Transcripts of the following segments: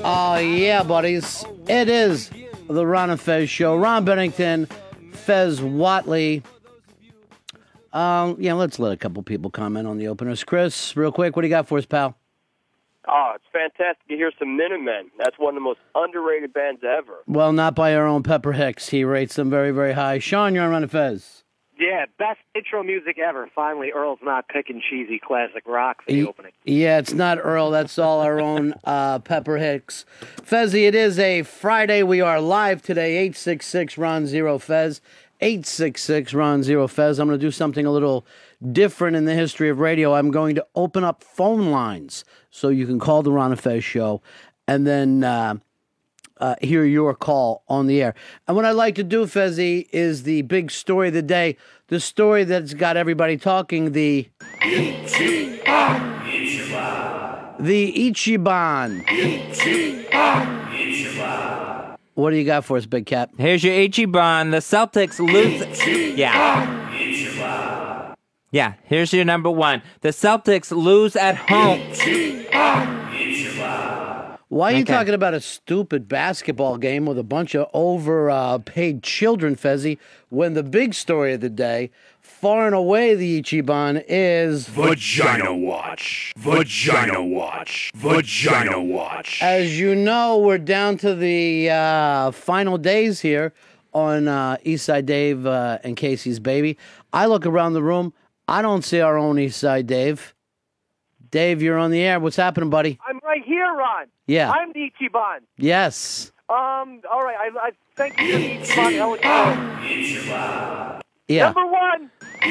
Oh, yeah, buddies. It is the Ron and Fez Show. Ron Bennington, Fez Whatley. Let's let a couple people comment on the openers. Chris, real quick, what do you got for us, pal? Oh, it's fantastic to hear some Minutemen. That's one of the most underrated bands ever. Well, not by our own Pepper Hicks. He rates them very, very high. Sean, you're on Ron and Fez. Yeah, best intro music ever. Finally, Earl's not picking cheesy classic rock for the opening. Yeah, it's not Earl. That's all our own Pepper Hicks. Fezzy, it is a Friday. We are live today, 866-RON-0-FEZ. 866-RON-0-FEZ. I'm going to do something a little different in the history of radio. I'm going to open up phone lines so you can call the Ron and Fez Show and then hear your call on the air. And what I'd like to do, Fezzy, is the big story of the day, the story that's got everybody talking, the Ichiban. What do you got for us, Big Cap? Here's your Ichiban. The Celtics lose. Yeah, here's your number one. The Celtics lose at home. Why are you talking about a stupid basketball game with a bunch of overpaid children, Fezzy, when the big story of the day, far and away the Ichiban, is... Vagina Watch. Vagina Watch. Vagina Watch. As you know, we're down to the final days here on Eastside Dave and Casey's Baby. I look around the room. I don't see our own Eastside Dave. Dave, you're on the air. What's happening, buddy? I'm right here, Ron. Yeah. I'm the Ichiban. Yes. All right. I thank you for the Ichiban. Yeah. Number one.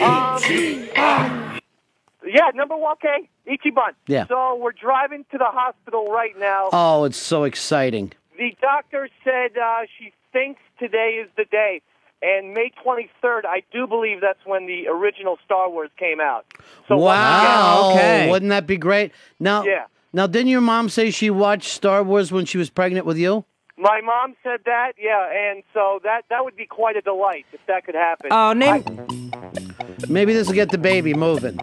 Number one. Okay, Ichiban. Yeah. So we're driving to the hospital right now. Oh, it's so exciting. The doctor said she thinks today is the day. And May 23rd, I do believe that's when the original Star Wars came out. So wow. Okay. Wouldn't that be great? Now, didn't your mom say she watched Star Wars when she was pregnant with you? My mom said that, yeah, and so that would be quite a delight if that could happen. Oh, Maybe this will get the baby moving.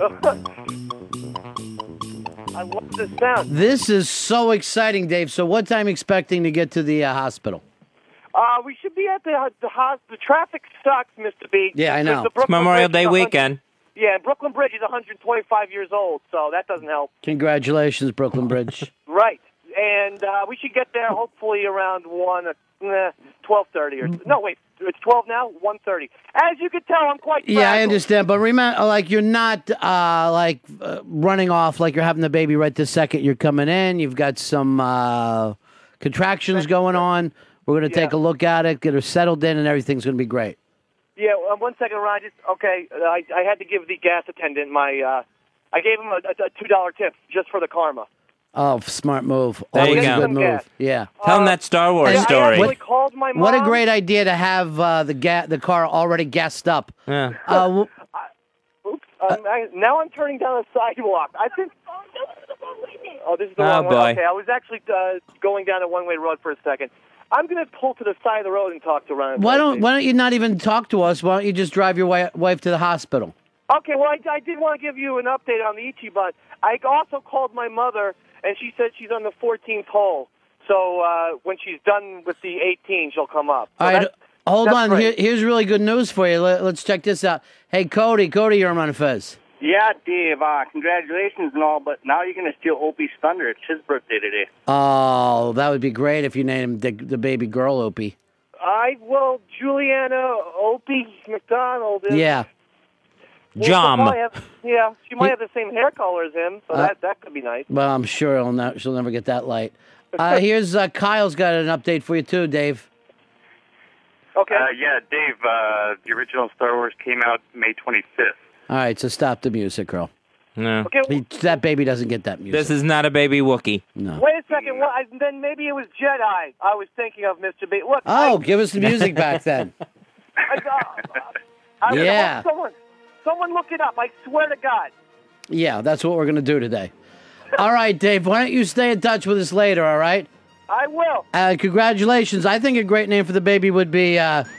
I love the sound. This is so exciting, Dave. So what time are you expecting to get to the hospital? We should be at the hospital. The traffic sucks, Mr. B. Yeah, I know. It's Memorial Day weekend. Yeah, and Brooklyn Bridge is 125 years old, so that doesn't help. Congratulations, Brooklyn Bridge. Right. And we should get there hopefully around 12:30 or no, wait, it's 12 now, 1:30. As you can tell, I'm quite Yeah, I understand, but remember, you're not running off like you're having the baby right this second. You're coming in. You've got some contractions going on. We're going to take a look at it, get her settled in, and everything's going to be great. Yeah, 1 second, Ron. I had to give the gas attendant I gave him a $2 tip just for the karma. Oh, smart move. There you Always go. a good move. Gas. Yeah. Tell him that Star Wars I story. actually called my mom. What a great idea to have the car already gassed up. Yeah. Now I'm turning down the sidewalk. I think. Oh, this is the wrong boy. one. Okay, I was actually going down a one-way road for a second. I'm going to pull to the side of the road and talk to Ryan. Why don't you not even talk to us? Why don't you just drive your wife to the hospital? Okay, well, I did want to give you an update on the Ichiban. I also called my mother, and she said she's on the 14th hole. So when she's done with the 18, she'll come up. So All right, hold on. great. Here's really good news for you. Let's check this out. Hey, Cody, you're on Fez. Yeah, Dave, congratulations and all, but now you're going to steal Opie's thunder. It's his birthday today. Oh, that would be great if you named him the baby girl Opie. Juliana Opie McDonald. Yeah. Jom. She might have the same hair color as him, so that could be nice. Well, I'm sure she'll never get that light. Here's Kyle's got an update for you too, Dave. Okay. Dave, the original Star Wars came out May 25th. All right, so stop the music, girl. No. Okay. That baby doesn't get that music. This is not a baby Wookiee. No. Wait a second. Then maybe it was Jedi I was thinking of, Mr. B. Look. Give us the music back then. Yeah. Someone look it up. I swear to God. Yeah, that's what we're going to do today. All right, Dave, why don't you stay in touch with us later, all right? I will. Congratulations. I think a great name for the baby would be